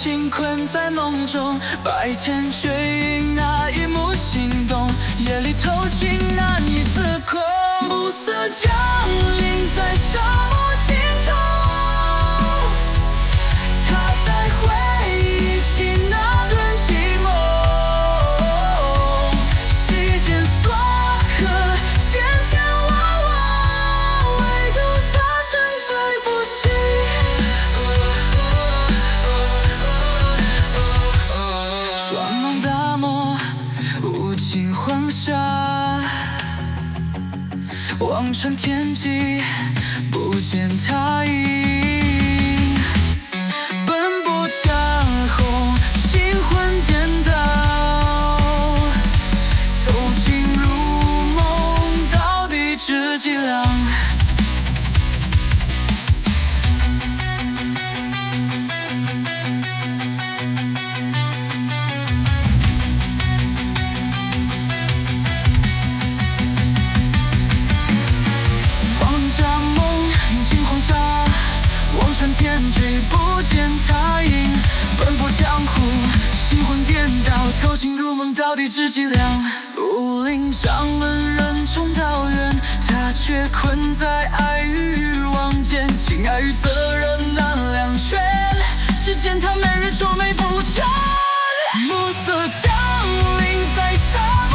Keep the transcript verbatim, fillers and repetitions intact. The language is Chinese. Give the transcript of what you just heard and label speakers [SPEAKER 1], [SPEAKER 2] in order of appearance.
[SPEAKER 1] 情困在梦中，白天追忆那一幕心动，夜里偷情难以自控。暮色降临在沙漠尽头，他在回忆起那段寂寞，席间所刻千千万万，唯独他沉醉不息。双梦大漠，无尽黄沙，望穿天际，不见他影。奔波江红，心魂颠倒，投进入梦，到底知几两？天际不见他影，奔波江湖，心魂颠倒，投进入梦，到底知几两？武林掌门人冲道远，他却困在爱与欲望间，情爱与责任难两全，只见他每日愁眉不展。暮色降临在沙